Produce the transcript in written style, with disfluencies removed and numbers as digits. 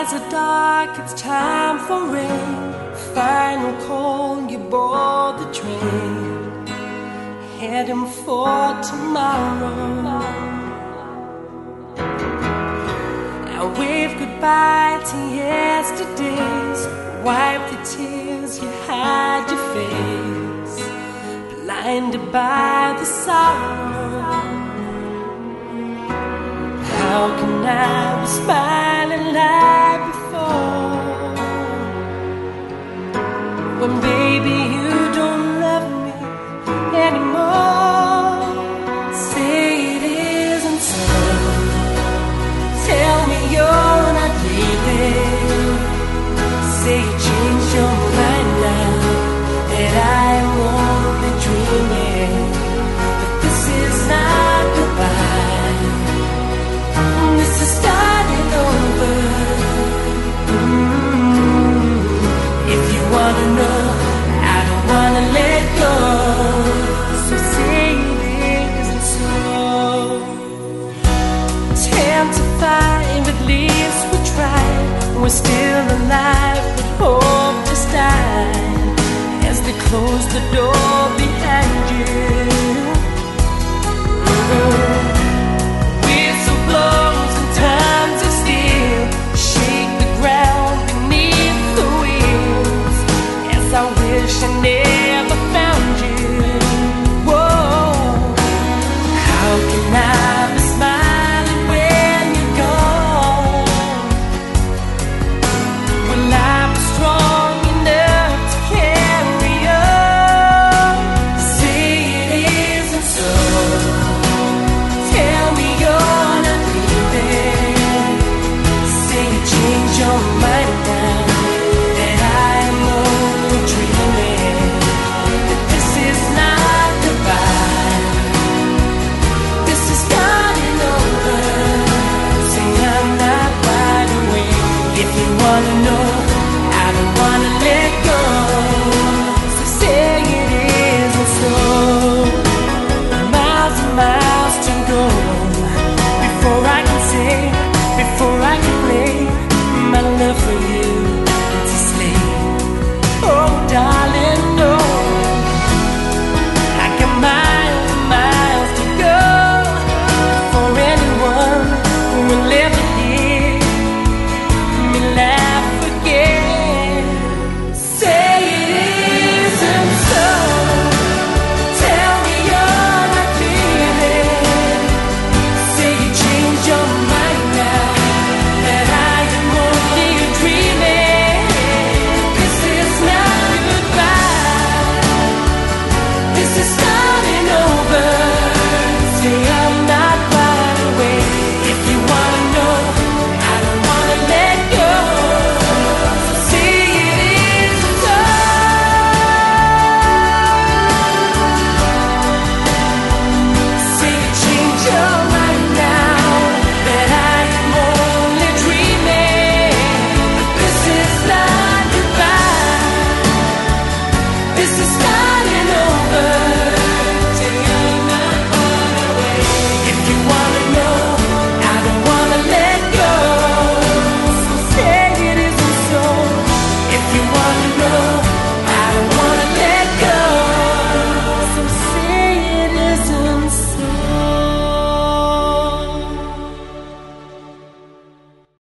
skies are dark, it's time for rain. Final call, you board the train, heading for tomorrow. Now wave goodbye to yesterdays, wipe the tears, you hide your face, blinded by the sorrow. How can I be smiling like before, when baby you don't love me anymore? Say it isn't so, tell me you're not leaving. Say you changed your mind now, that I'm only dreaming. But this is not goodbye, this is starting over. If you wanna know, I don't wanna let go. So say it isn't so. 10 to 5, at least we tried. We're still alive, but hope just died as they close the door behind you.